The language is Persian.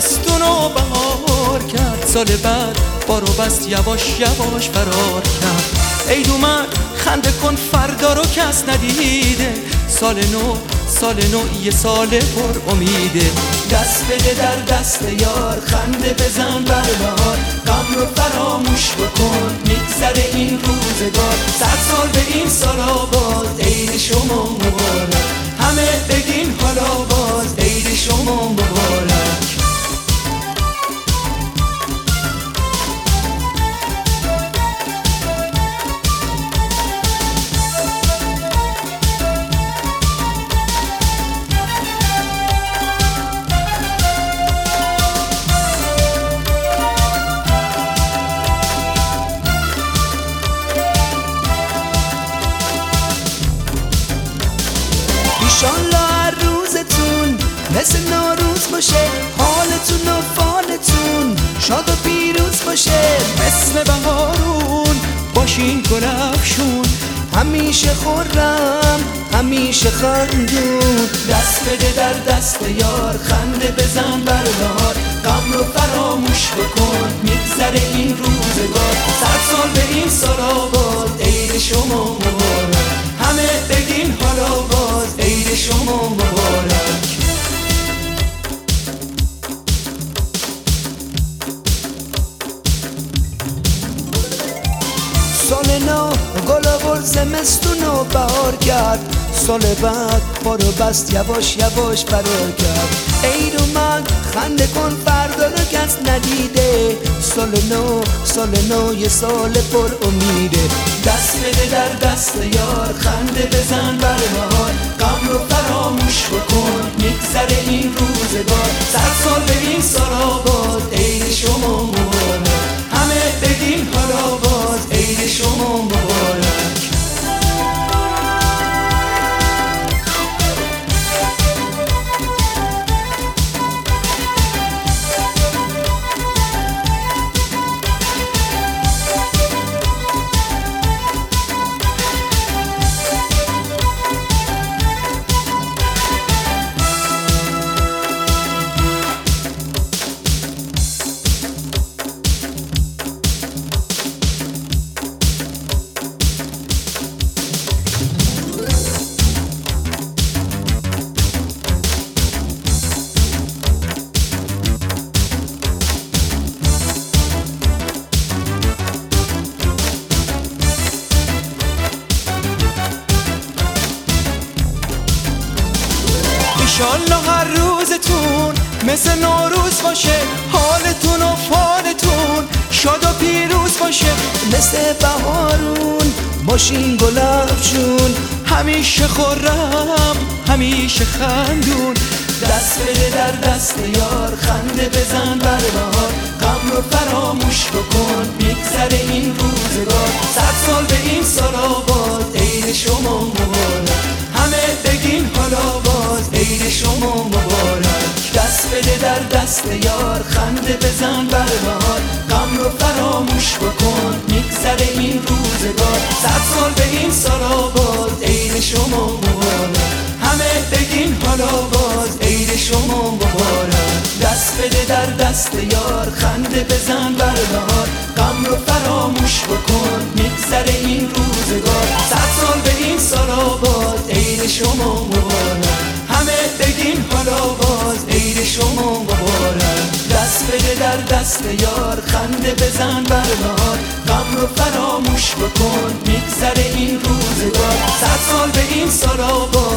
زمستونو بهار کرد، سال بعد بارو بست یواش یواش فرار کرد. عید اومد خنده کن فردا رو کس ندیده، سال نو یه سال پر امیده. دست بده در دست یار، خنده بزن بر بهار، غم رو فراموش بکن میگذره این روزگار. 100 سال به این سال آباد، عید شما مبارک، همه بگین حالا باز عید شما مبارک. ایشالله هر روزتون مثل نوروز باشه، حالتون و فالتون شاد و پیروز باشه. مثل بهارون باشین گل افشون، همیشه خرم همیشه خندون. دست بده در دست یار، خنده بزن بر بهار، غم رو فراموش بکن میگذره این روزگار. 100 سال به این سال آباد، عید شما مبارک، همه بگین حالا باز عید شما مبارک. سال نو گل آورد زمستون و بهار کرد، سال بعد بارو بست یواش یواش فرار کرد. عید اومد خنده کن فردا رو کس ندیده، سال نو یه سال پر امیده. دست بده در دست یار، خنده بزن بر بهار، غم رو فراموش بکن میگذره این روزگار. 100 سال به این سال آباد، عید شما مبارک، همه بگین حالا باز عید شما مبارک. ایشالله هر روزتون مثل نوروز باشه، حالتون و فالتون شاد و پیروز باشه. مثل بهارون باشین گل افشون، همیشه خرم همیشه خندون. دست بده در دست یار، خنده بزن بر بهار، غم رو فراموش بکن میگذره این روزگار. 100 سال به این سال آباد، عید شما مبارک، همه بگین حالا باز عید شما مبارک. دست بده در دست یار، خنده بزن بر بهار، غم رو فراموش بکن میگذره این روزگار. 100 سال به این سال آباد، عید شما مبارک، همه بگین حالا باز عید شما مبارک. دست بده در دست یار، خنده بزن بر بهار، غم رو فراموش بکن میگذره این روزگار. 100 سال به این سال آباد، عید شما مبارک، همه بگین حالا باز عید شما مبارک. دست بده در دست یار، خنده بزن بر بهار، غم رو فراموش بکن میگذره این روزگار. 100 سال به این سال آباد،